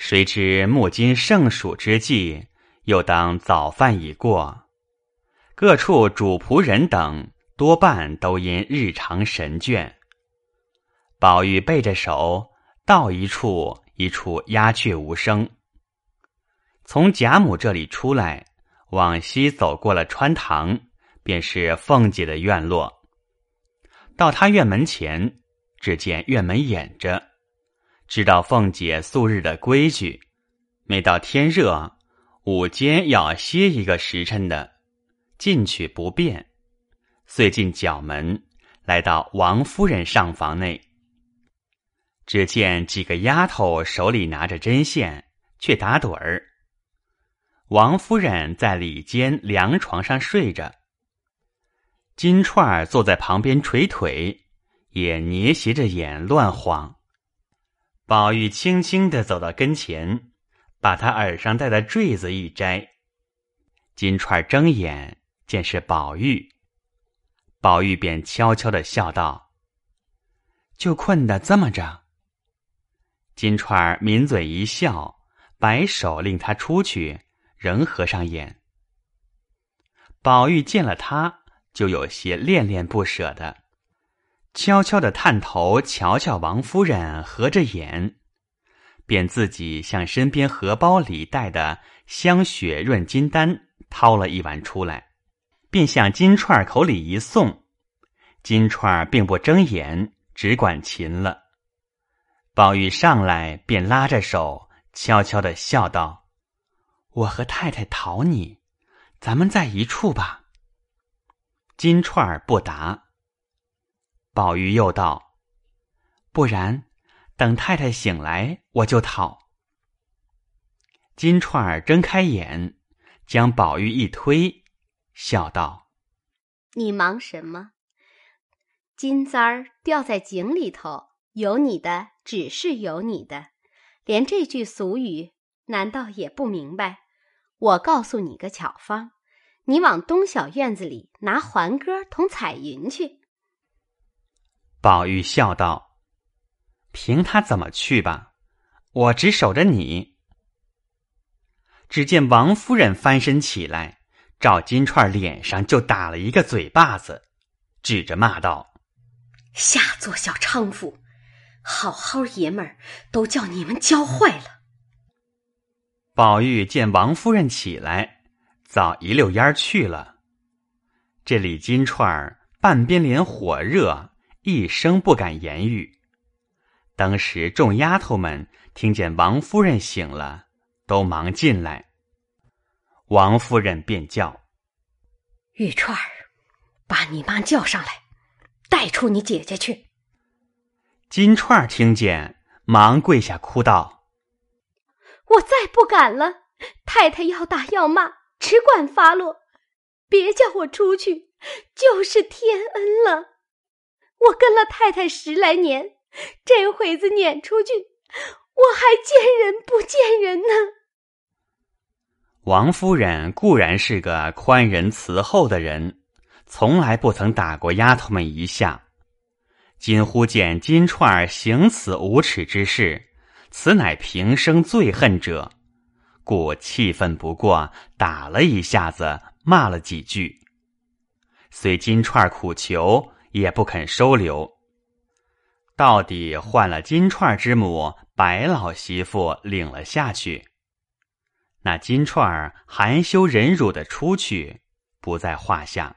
谁知木金盛暑之际，又当早饭已过，各处主仆人等多半都因日常神倦。宝玉背着手到一处，一处鸦雀无声。从贾母这里出来，往西走过了穿堂，便是凤姐的院落。到她院门前，只见院门掩着，知道凤姐素日的规矩，每到天热，午间要歇一个时辰的，进去不便，遂进角门，来到王夫人上房内。只见几个丫头手里拿着针线，却打盹儿。王夫人在里间凉床上睡着，金钏儿坐在旁边捶腿，也捏斜着眼乱晃。宝玉轻轻地走到跟前，把他耳上戴的坠子一摘。金钏儿睁眼，见是宝玉，宝玉便悄悄地笑道：“就困得这么着。”金钏儿抿嘴一笑，摆手令他出去，仍合上眼。宝玉见了他，就有些恋恋不舍的，悄悄地探头瞧瞧王夫人合着眼，便自己向身边荷包里带的香雪润金丹掏了一碗出来，便向金钏儿口里一送。金钏儿并不睁眼，只管噙了。宝玉上来便拉着手，悄悄地笑道：“我和太太讨你，咱们在一处吧。”金钏儿不答。宝玉又道：“不然，等太太醒来，我就讨。”金钏儿睁开眼，将宝玉一推，笑道：“ 你忙什么？金簪儿掉在井里头，有你的只是有你的，连这句俗语难道也不明白？我告诉你个巧方，你往东小院子里拿环鸽同彩云去。” 宝玉笑道：“凭他怎么去吧，我只守着你。”只见王夫人翻身起来，照金钏儿脸上就打了一个嘴巴子，指着骂道：“ 下作小娼妇，好好爷们儿都叫你们教坏了。” 宝玉见王夫人起来，早一溜烟去了。这里金钏儿半边脸火热，一声不敢言语。当时众丫头们听见王夫人醒了，都忙进来。王夫人便叫：“ 玉钏儿，把你妈叫上来，带出你姐姐去。” 金钏儿听见，忙跪下哭道：“ 我再不敢了，太太要打要骂，只管发落，别叫我出去，就是天恩了。我跟了太太10来年，这回子撵出去，我还见人不见人呢。” 王夫人固然是个宽仁慈厚的人，从来不曾打过丫头们一下。今忽见金钏儿行此无耻之事，此乃平生最恨者，故气愤不过，打了一下子，骂了几句。虽金钏儿苦求，也不肯收留，到底换了金钏儿之母白老媳妇领了下去。那金钏儿含羞忍辱的出去，不在话下。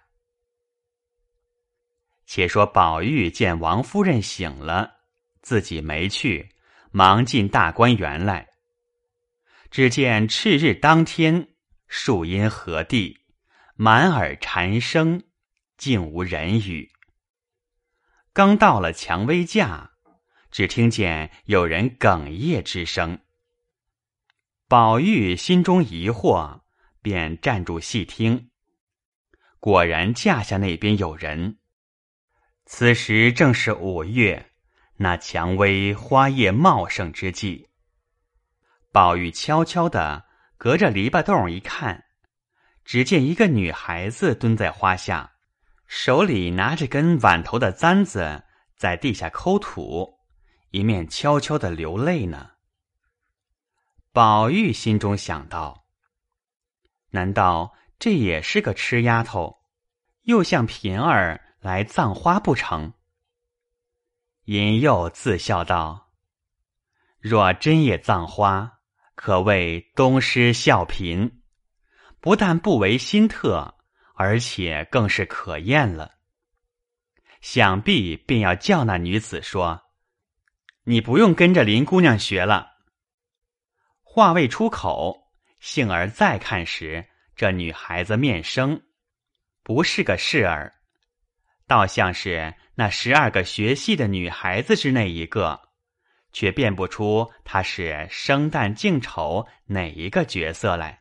且说宝玉见王夫人醒了，自己没去，忙进大观园来。只见赤日当天，树阴和地，满耳蝉声，竟无人语。刚到了蔷薇架，只听见有人哽咽之声。宝玉心中疑惑，便站住细听。果然架下那边有人。此时正是5月，那蔷薇花叶茂盛之际。宝玉悄悄地隔着篱笆洞一看，只见一个女孩子蹲在花下，手里拿着根碗头的簪子，在地下抠土，一面悄悄地流泪呢。 宝玉心中想到，难道这也是个痴丫头，又向平儿来葬花不成？因又自笑道：若真也葬花，可谓东施效颦，不但不为新特，而且更是可厌了。想必便要叫那女子说：你不用跟着林姑娘学了。话未出口，幸而再看时，这女孩子面生，不是个事儿，倒像是那12个学戏的女孩子之内一个，却辨不出她是生旦净丑哪一个角色来。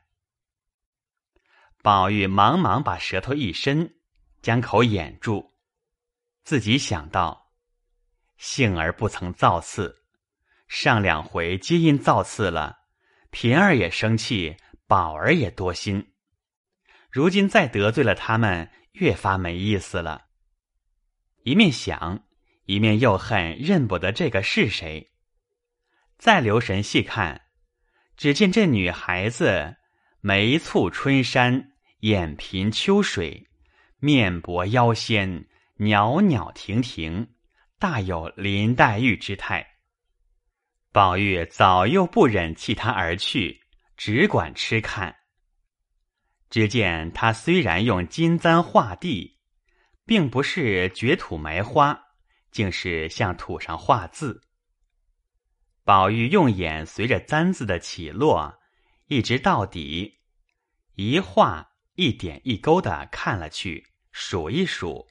宝玉忙忙把舌头一伸，将口掩住，自己想到，幸而不曾造次，上2回皆因造次了，平儿也生气，宝儿也多心，如今再得罪了他们，越发没意思了。一面想，一面又恨认不得这个是谁。再留神细看，只见这女孩子眉蹙春山，眼颦秋水，面薄腰纤，袅袅婷婷，大有林黛玉之态。宝玉早又不忍弃她而去，只管痴看。只见她虽然用金簪画地，并不是掘土埋花，竟是向土上画字。宝玉用眼随着簪子的起落，一直到底，一画一点一勾的看了去，数一数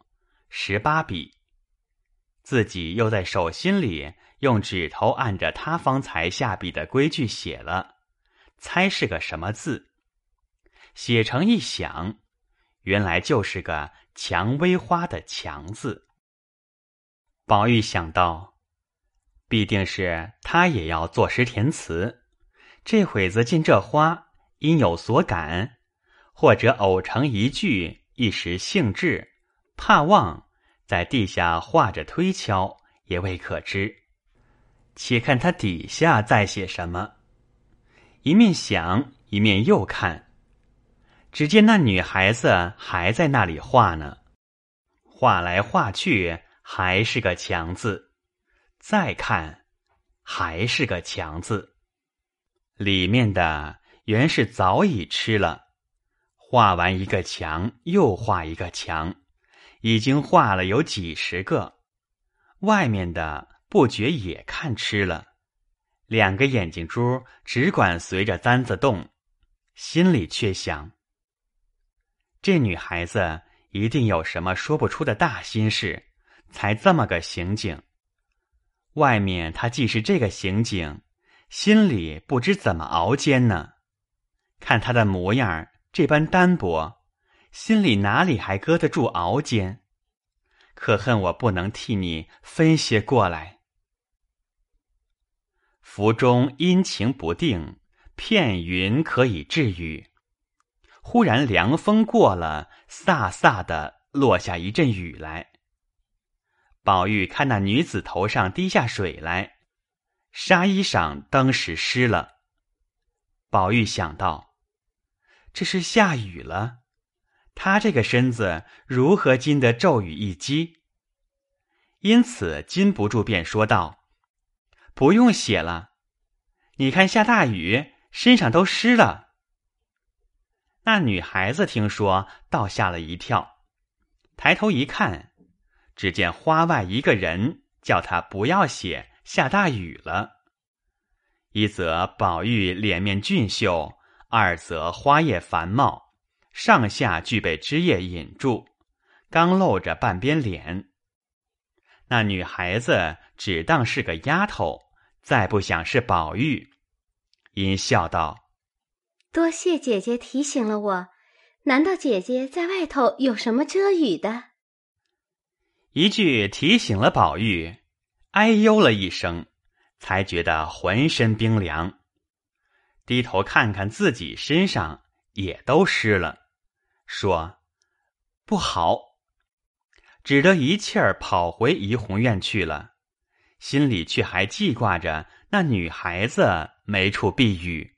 ，18笔。自己又在手心里用指头按着他方才下笔的规矩写了，猜是个什么字。写成一想，原来就是个蔷薇花的蔷字。宝玉想到，必定是他也要作诗填词，这会子见这花，因有所感，或者偶成一句，一时兴致，怕忘，在地下画着推敲，也未可知。且看他底下再写什么。一面想，一面又看，只见那女孩子还在那里画呢，画来画去还是个强字，再看还是个强字，里面的原是早已吃了，画完一个墙又画一个墙，已经画了有几10个，外面的不觉也看吃了，2个眼睛珠只管随着簪子动，心里却想，这女孩子一定有什么说不出的大心事，才这么个行径。外面她既是这个行径，心里不知怎么熬煎呢。看她的模样这般单薄，心里哪里还搁得住熬煎？可恨我不能替你分些过来。腹中阴晴不定，片云可以治雨。忽然凉风过了，飒飒的落下一阵雨来。宝玉看那女子头上滴下水来，纱衣裳当时湿了。宝玉想到，这是下雨了，他这个身子如何经得骤雨一击？因此禁不住便说道：不用写了，你看下大雨，身上都湿了。那女孩子听说，倒吓了一跳，抬头一看，只见花外一个人叫她不要写下大雨了。一则宝玉脸面俊秀，二则花叶繁茂，上下俱被枝叶引住，刚露着半边脸。那女孩子只当是个丫头，再不想是宝玉，因笑道： 多谢姐姐提醒了我，难道姐姐在外头有什么遮雨的？ 一句提醒了宝玉，哎呦了一声，才觉得浑身冰凉。低头看看自己身上也都湿了，说不好，只得一气儿跑回怡红院去了，心里却还记挂着那女孩子没处避雨。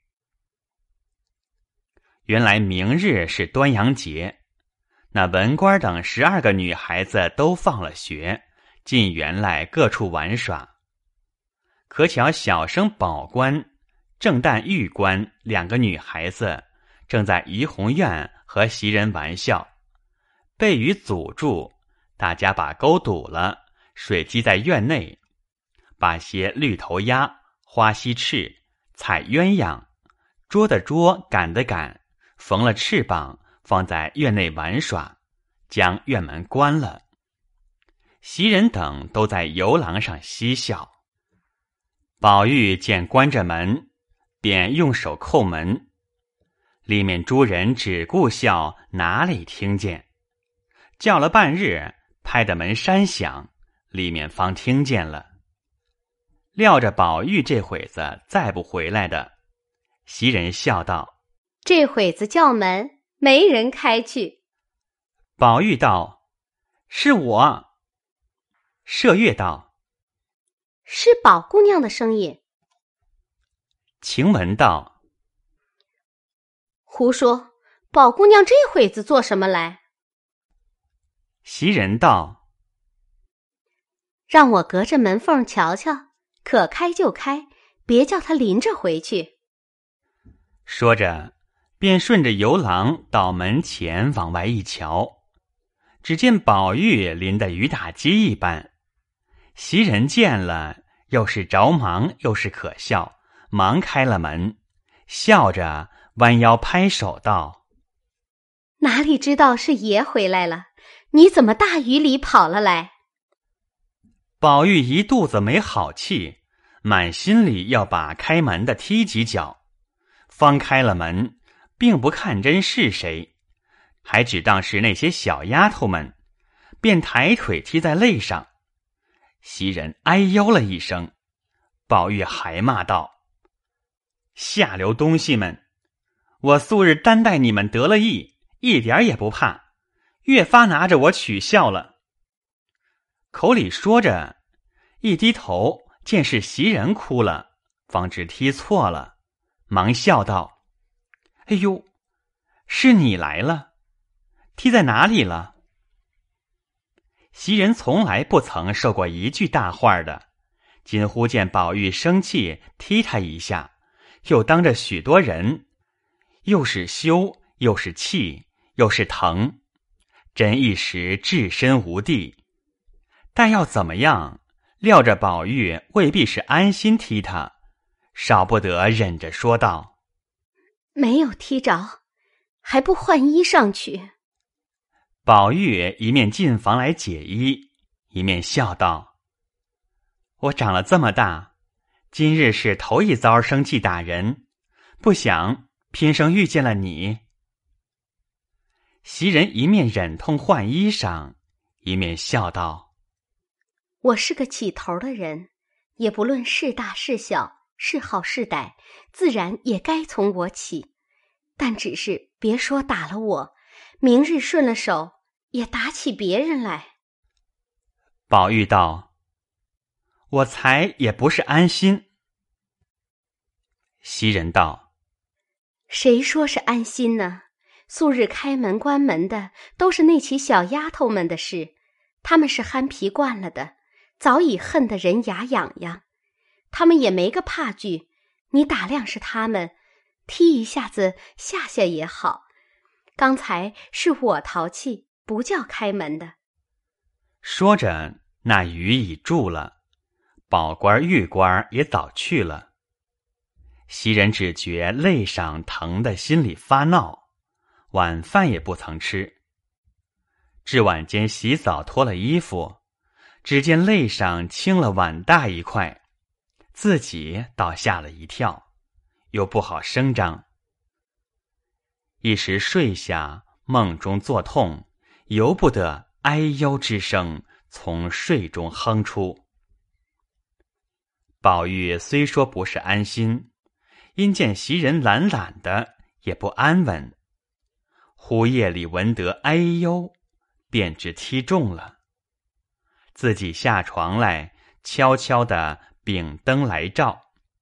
原来明日是端阳节，那文官等12个女孩子都放了学，进园来各处玩耍。可巧小生宝官、正旦玉官2个女孩子正在怡红院和袭人玩笑，被雨阻住，大家把沟堵了，水积在院内，把些绿头鸭、花溪翅、彩鸳鸯，捉的捉，赶的赶，缝了翅膀，放在院内玩耍，将院门关了。袭人等都在游廊上嬉笑。宝玉见关着门，便用手叩门，里面诸人只顾笑，哪里听见？叫了半日，拍的门山响，里面方听见了。料着宝玉这会子再不回来的，袭人笑道： 这会子叫门，没人开去。 宝玉道：是我。麝月道： 是宝姑娘的声音。 晴雯道： 胡说，宝姑娘这会子做什么来？ 袭人道： 让我隔着门缝瞧瞧，可开就开，别叫她临着回去。 说着便顺着游廊到门前往外一瞧，只见宝玉淋得雨打鸡一般。袭人见了，又是着忙又是可笑，忙开了门，笑着弯腰拍手道： 哪里知道是爷回来了，你怎么大雨里跑了来？ 宝玉一肚子没好气，满心里要把开门的踢几脚，方开了门，并不看真是谁，还只当是那些小丫头们，便抬腿踢在肋上。袭人哎呦了一声，宝玉还骂道：下流东西们，我素日担待你们得了意，一点也不怕，越发拿着我取笑了。口里说着，一低头见是袭人哭了，方知踢错了，忙笑道：哎呦，是你来了，踢在哪里了？袭人从来不曾受过一句大话的，今忽见宝玉生气踢他一下，又当着许多人，又是羞又是气又是疼，真一时置身无地。但要怎么样，料着宝玉未必是安心踢他，少不得忍着说道： 没有踢着，还不换衣裳去。 宝玉一面进房来解衣，一面笑道：我长了这么大，今日是头一遭生气打人，不想偏生遇见了你。袭人一面忍痛换衣裳，一面笑道： 我是个起头的人，也不论是大是小，是好是歹，自然也该从我起，但只是别说打了我，明日顺了手，也打起别人来。 宝玉道：我才也不是安心。袭人道： 谁说是安心呢？素日开门关门的都是那起小丫头们的事，她们是憨皮惯了的，早已恨得人牙痒痒，她们也没个怕惧，你打量是她们，踢一下子下下也好。刚才是我淘气，不叫开门的。 说着，那雨已住了，宝官玉官也早去了。袭人只觉肋上疼得心里发闹，晚饭也不曾吃。至晚间洗澡脱了衣服，只见肋上青了碗大一块，自己倒吓了一跳，又不好声张。一时睡下，梦中作痛，由不得哎呦之声从睡中哼出。宝玉虽说不是安心，因见袭人懒懒的，也不安稳。忽夜里闻得哎呦，便知踢中了，自己下床来，悄悄地秉灯来照，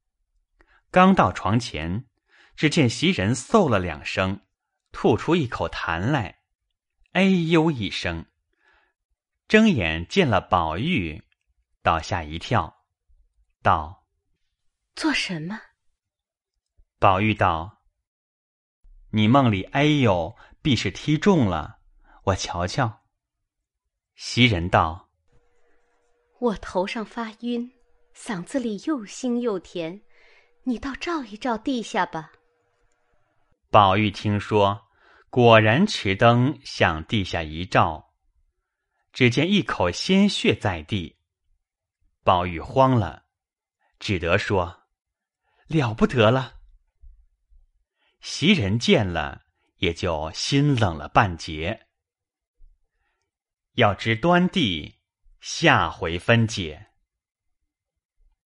刚到床前，只见袭人嗽了2声，吐出一口痰来，哎呦一声，睁眼见了宝玉，倒吓一跳，道： 做什么？ 宝玉道：你梦里哎呦，必是踢中了，我瞧瞧。袭人道： 我头上发晕，嗓子里又腥又甜，你倒照一照地下吧。 宝玉听说，果然持灯向地下一照，只见一口鲜血在地。宝玉慌了，只得说：了不得了。袭人见了，也就心冷了半截。要知端地，下回分解。